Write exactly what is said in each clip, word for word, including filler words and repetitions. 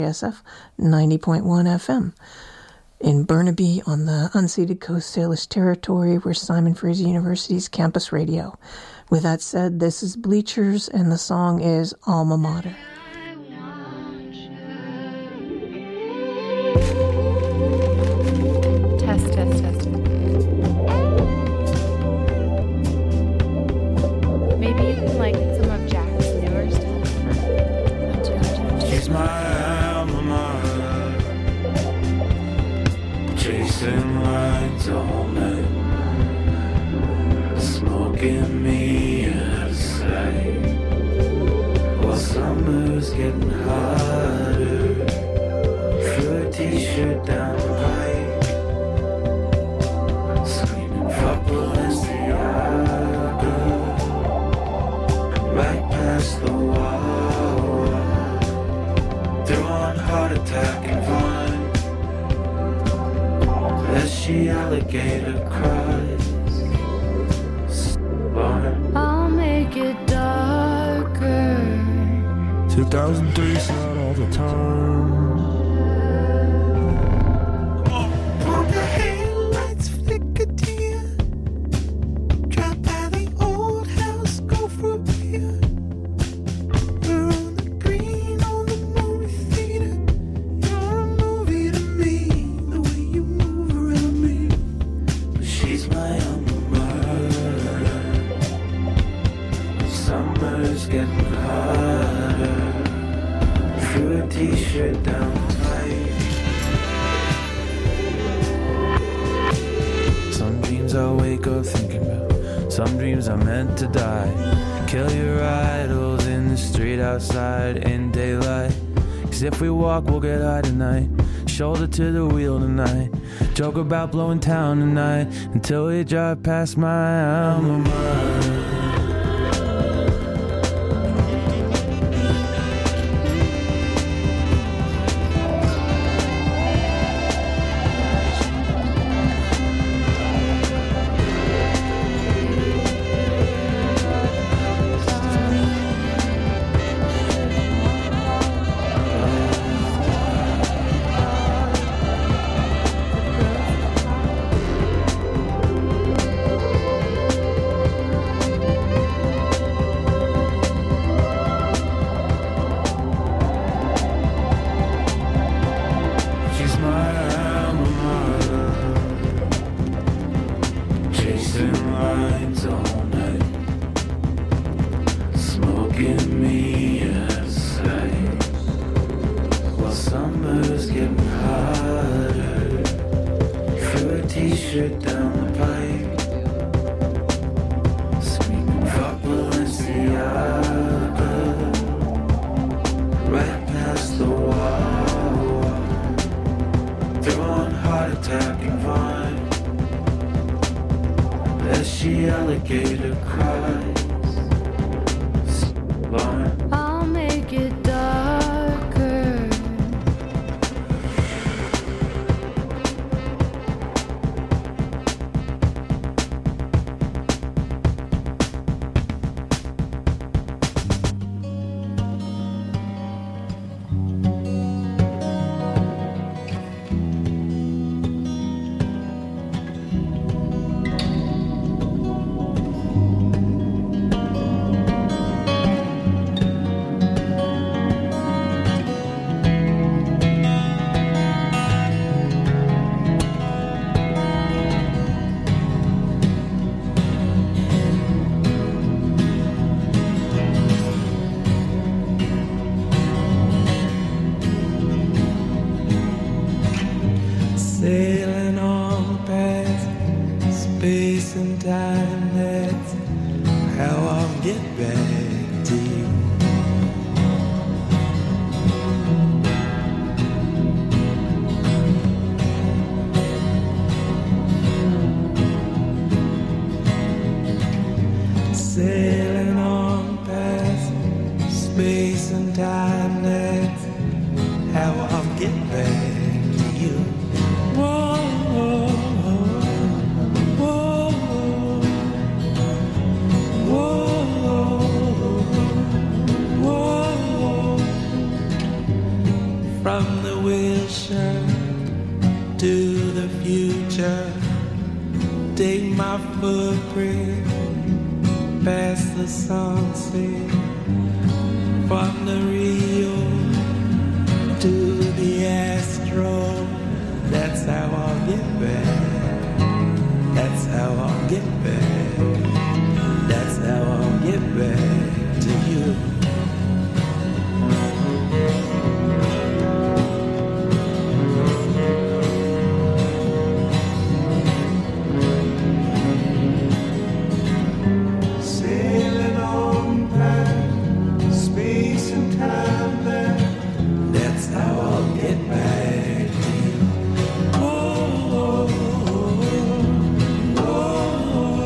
S F ninety point one F M. In Burnaby on the unceded Coast Salish territory, we're Simon Fraser University's campus radio. With that said, this is Bleachers and the song is Alma Mater. Test, test, test. Maybe even like some of Jack's newer stuff. She's my alma mater, chasing lines all night, smoking me out of sight, while summer's getting hotter, threw a t-shirt down the pipe, screaming fuck Balenciaga, right past the wall, throwing heart attack and vine, as she alligator cries. I'll make it darker. two thousand three sound all the time. While the headlights flicker dear, drive by the old house, go for a beer. We're on the green on the movie theater. You're a movie to me, the way you move around me. But she's my alma mater. Summer's getting hotter, threw a t-shirt down tight. Some dreams I wake up thinking about, some dreams are meant to die. Kill your idols in the street outside in daylight. Cause if we walk we'll get high tonight, shoulder to the wheel tonight, joke about blowing town tonight, until we drive past my alma mater. I'll make it darker. Sailing on past space and time, that's how I'll get back to you. Sailing on past space and time, that's how I'll get back to you. Whoa, whoa, whoa, whoa, whoa. From From the Wilshire to the future, take my footprint past the sunset. From the Rio to the Astro, that's how I'll get back. That's how I'll get back. That's how I'll get back to you. Sailing on past space and time there, that's how I'll get back to you. Oh, oh, oh,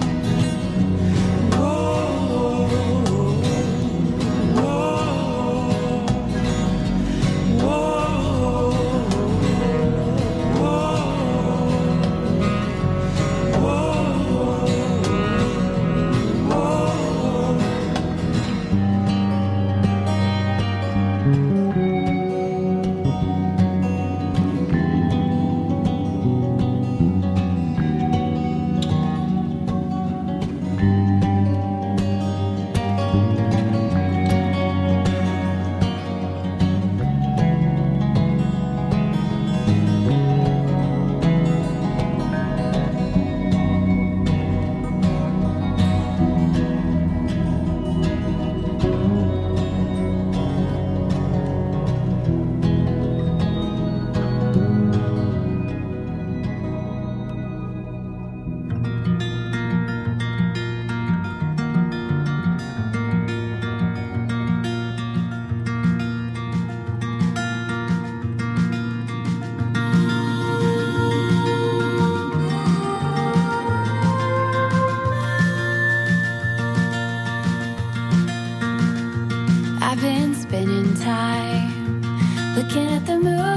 I've been spending time looking at the moon,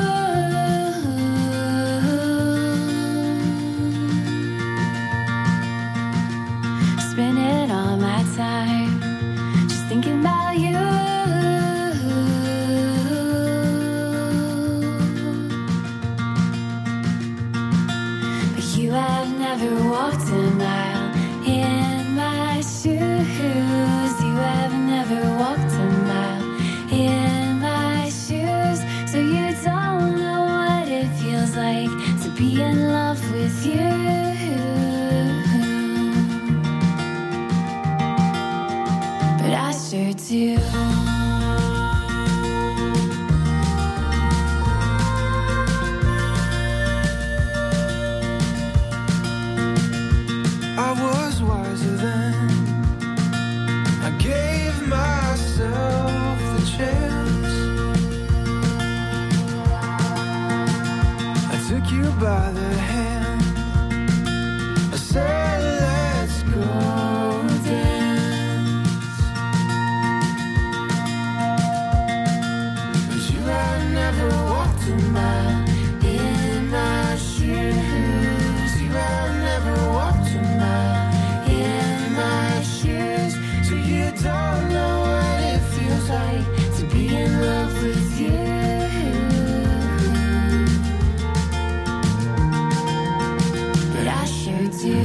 spending all my time just thinking about you. But you have never walked a mile in my shoes. You have never walked a mile in my shoes, so you don't know what it feels like to be in love with you. But I sure do. I was wiser then. I gave myself the chance. I took you by the hand. I said, let's go dance. But you had never walked a mile in my shoes. You had never walked a mile in my shoes, so you don't know what it feels like to be in love with you. But I sure do.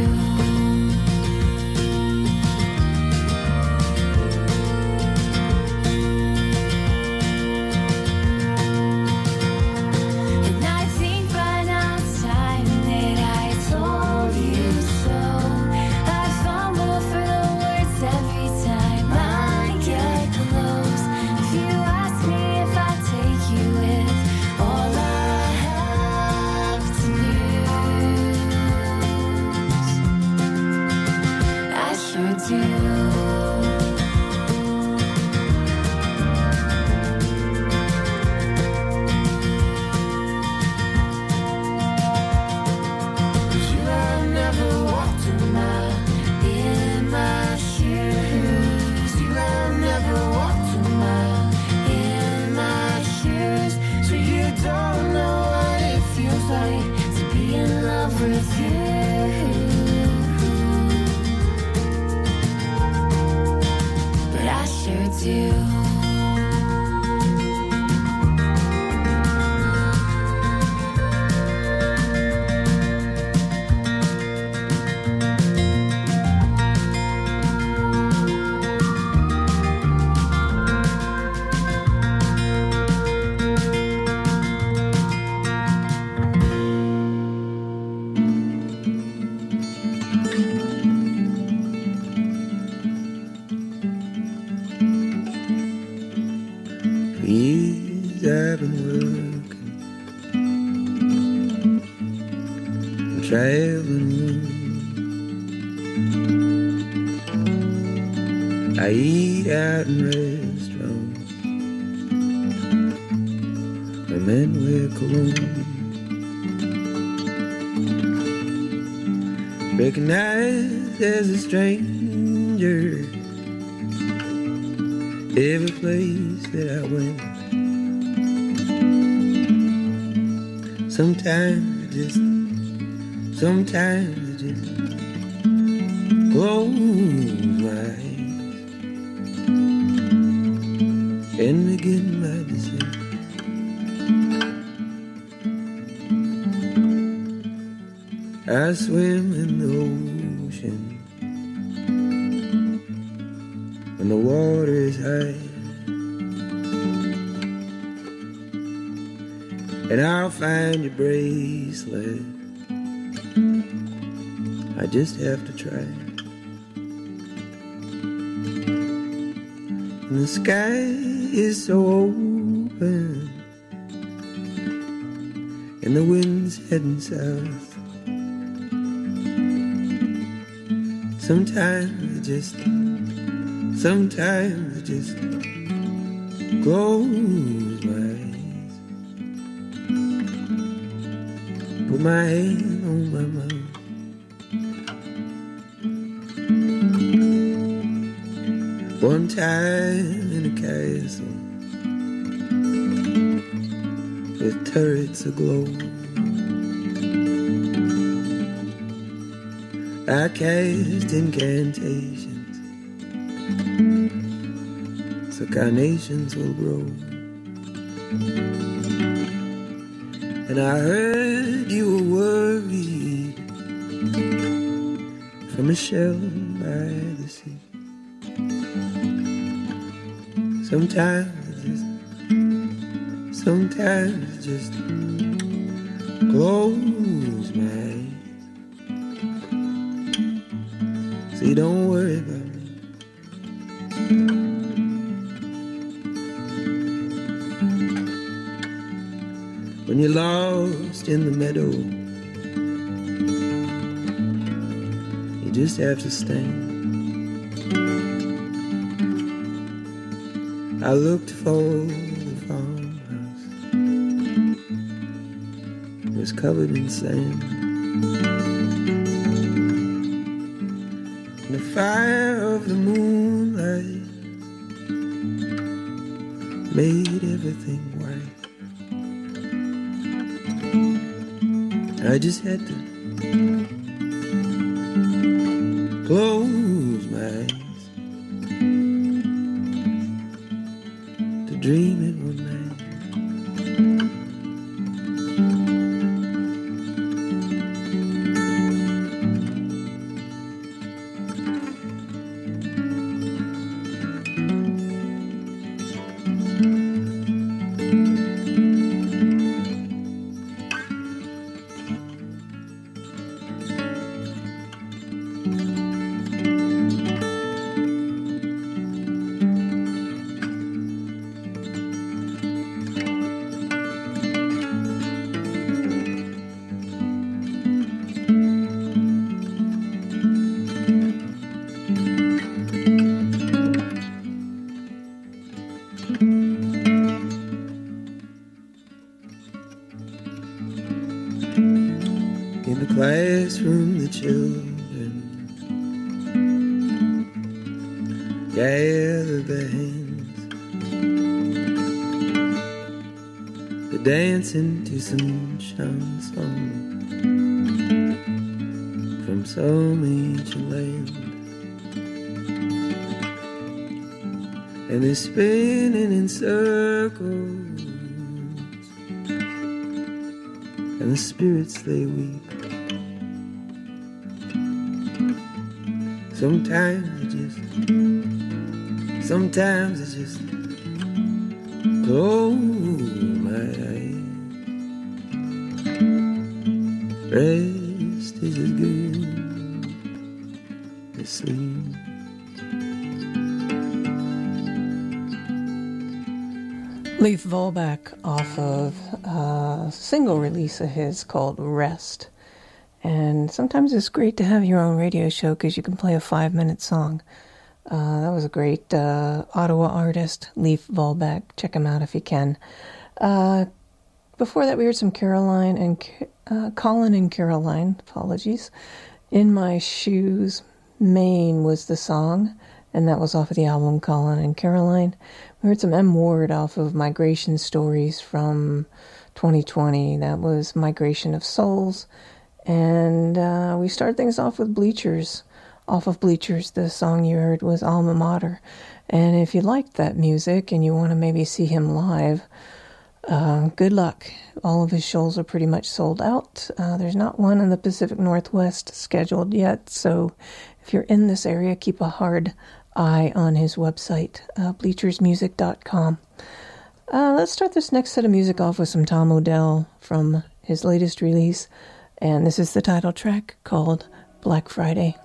And I think by now it's time that I told you so. I fumble for the words every time I get close. If you ask me if I take you with all I have to lose, I sure do. Cause you have never walked a mile in my shoes. You have never walked a mile in my shoes, so you don't know what it feels like to be in love with you. But I sure do. working, I'm traveling alone. I eat out in restaurants, the men wear cologne. Recognized as a stranger every place that I went. Sometimes I just, sometimes I just close my eyes and begin my descent. I swim in the ocean when the water is high, and I'll find your bracelet. I just have to try. And the sky is so open, and the wind's heading south. Sometimes I just, sometimes I just close my eyes, put my hand on my mouth. One time in a castle with turrets aglow, I cast incantations so carnations will grow. And I heard you were worried from a shell by the sea. Sometimes I just, sometimes I just close my eyes. See, don't worry about me. When you're lost in the meadow, you just have to stand. I looked for the farmhouse, it was covered in sand. The fire of the moonlight made everything white. I just had to close my eyes to dream it one night. In the classroom, the children gather their hands. They're dancing to some chanson from some ancient land, and they're spinning in circles, and the spirits they weep. Sometimes I just, sometimes I just close my eyes. Rest is as good as sleep. Leif Volbeck off of a single release of his called Rest. And sometimes it's great to have your own radio show because you can play a five-minute song. Uh, that was a great uh, Ottawa artist, Leif Volbeck. Check him out if you can. Uh, before that, we heard some Caroline and uh, Colin and Caroline. Apologies. In My Shoes, Maine was the song, and that was off of the album Colin and Caroline. We heard some M. Ward off of Migration Stories from twenty twenty. That was Migration of Souls. And uh, we started things off with Bleachers. Off of Bleachers, the song you heard was Alma Mater. And if you liked that music and you want to maybe see him live, uh, good luck. All of his shows are pretty much sold out. Uh, there's not one in the Pacific Northwest scheduled yet. So if you're in this area, keep a hard eye on his website, uh, bleachers music dot com. Uh, let's start this next set of music off with some Tom Odell from his latest release, and this is the title track called Black Friday.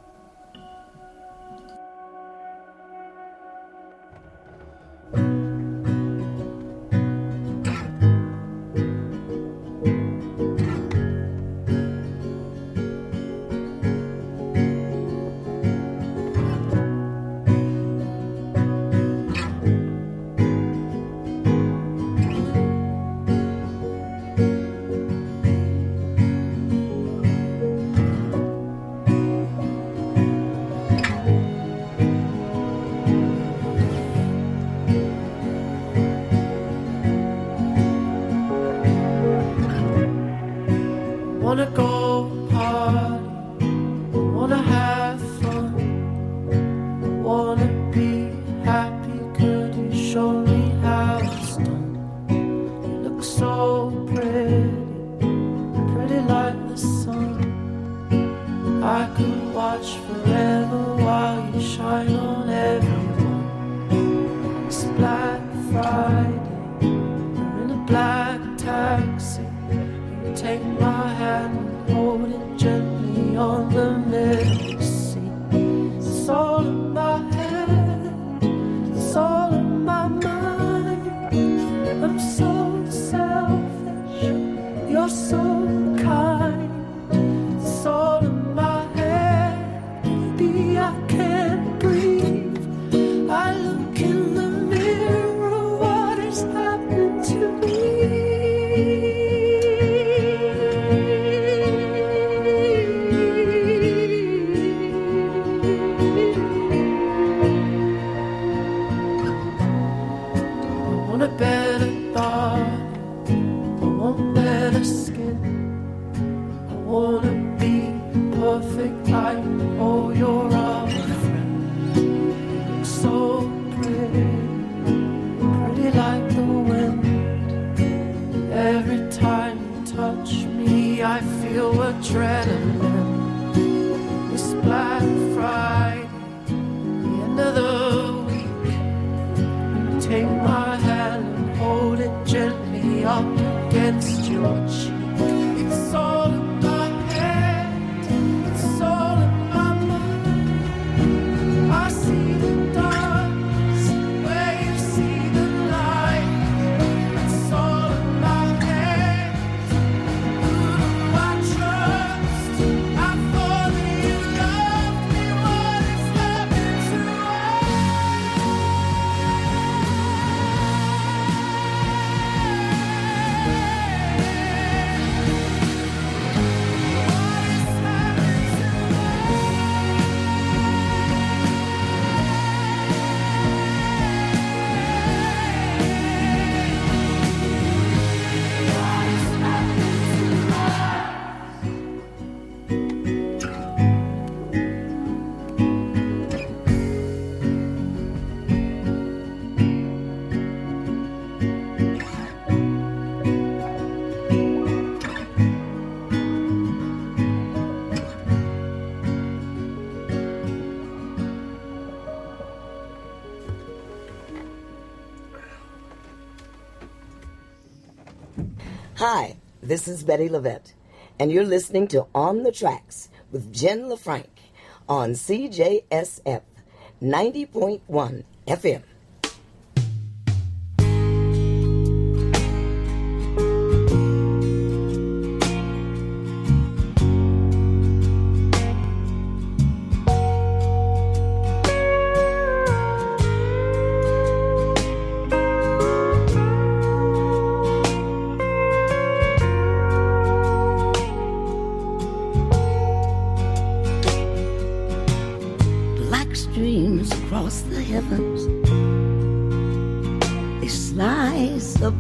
Hi, this is Betty Levette, and you're listening to On the Tracks with Jen LaFranc on C J S F ninety point one F M.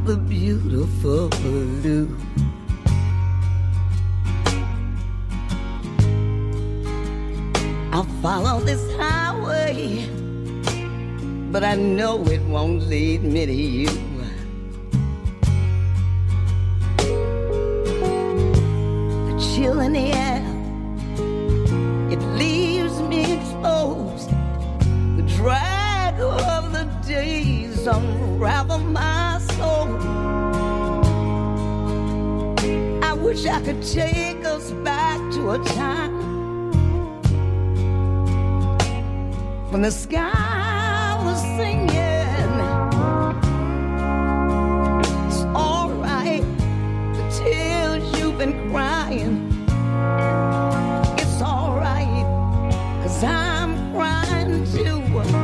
the beautiful blue. I'll follow this highway, but I know it won't lead me to you. The chill in the air, it leaves me exposed. The drag of the days unravel my soul. I wish I could take us back to a time when the sky was singing. It's alright, the tears you've been crying. It's alright, 'cause I'm crying too.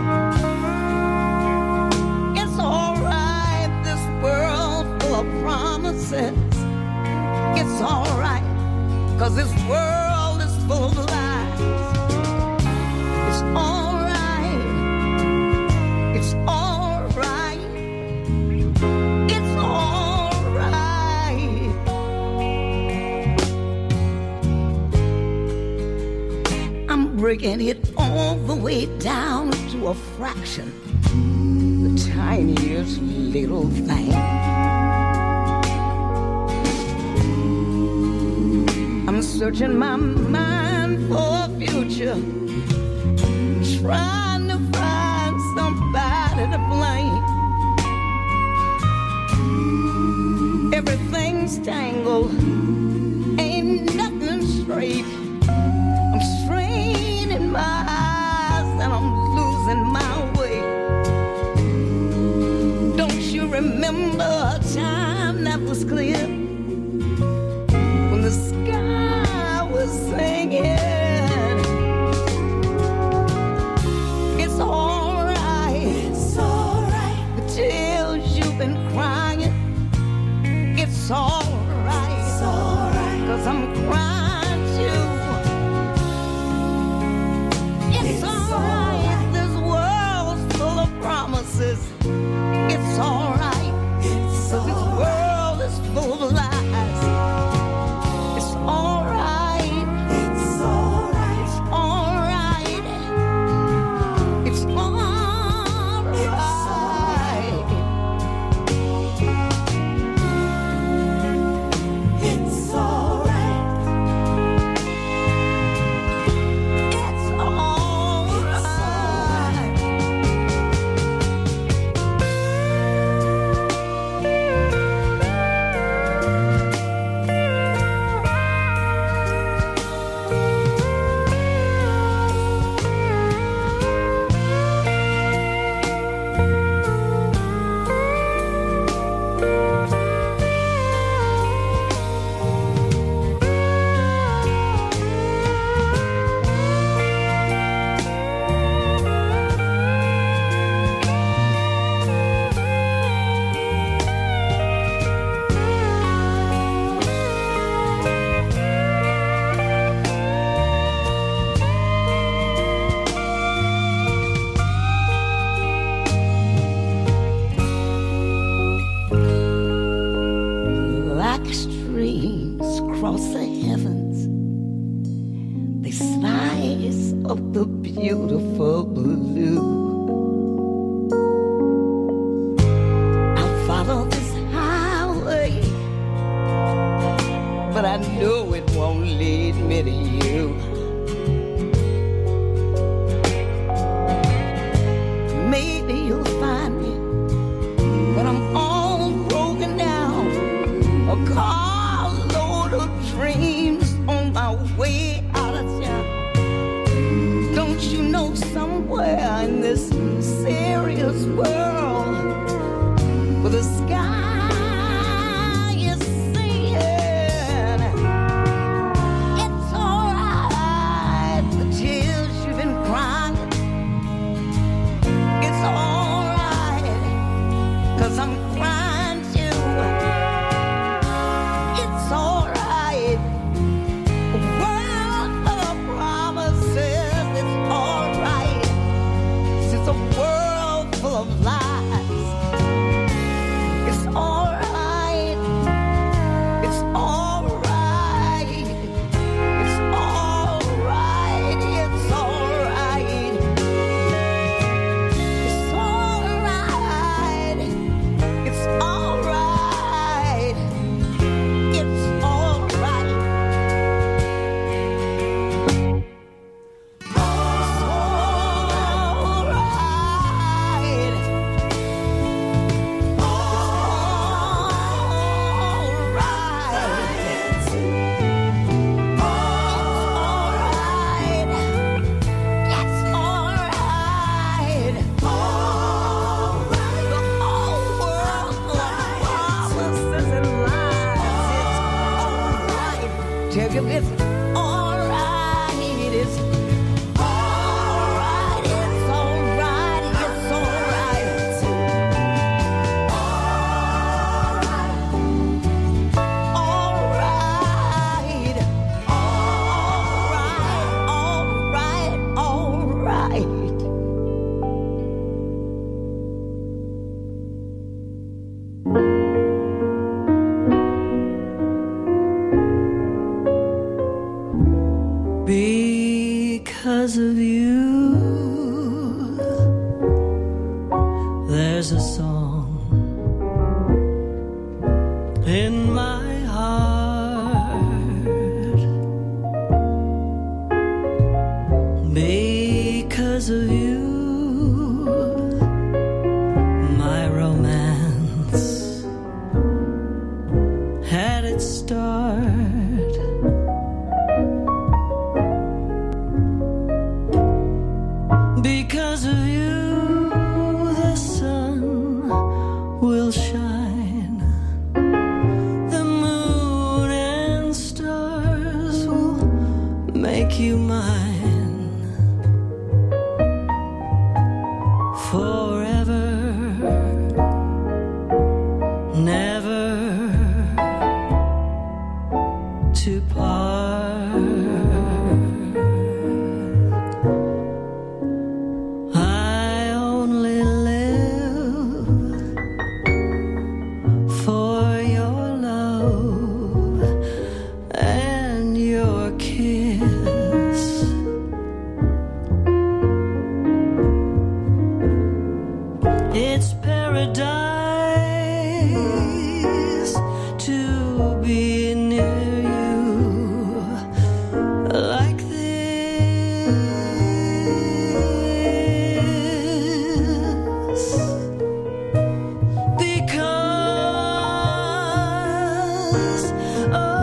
It's alright, this world full of promises. It's alright, 'cause this world is full of lies. It's alright, it's alright, it's alright. I'm breaking it all the way down to a fraction, the tiniest little thing. I'm searching my mind for a future, trying to find somebody to blame. Everything's tangled, ain't nothing straight. I'm straining my eyes and I'm losing my way. Don't you remember a time that was clear, when the sky was singing? It's alright, it's alright, the tears you've been crying. It's alright, it's alright, 'cause I'm crying too. It's, it's alright, this world's full of promises. It's alright, it's 'cause this world is full of lies. It's alright, it's alright, it's alright, it's alright. It's alright, it's alright. Like streams cross the heavens, they slice up the beautiful blue. I'll follow this highway, but I know it won't lead me to you. Maybe you'll find me when I'm all broken down, a carload of dreams on my way out of town. Don't you know somewhere in this serious world where the sky is singing? It's alright, the tears you've been crying. It's alright, 'cause I'm crying too. It's alright, a world full of promises. It's alright, it's a world full of lies. tell you it's alright. It's alright. It's alright. It's alright. Alright. Alright. Alright. Alright. Because of you, there's a song in my heart. Because of you, my romance had its start. Because of you, the sun will shine, the moon and stars will make you mine forever, never to part. It's paradise to be near you like this. Because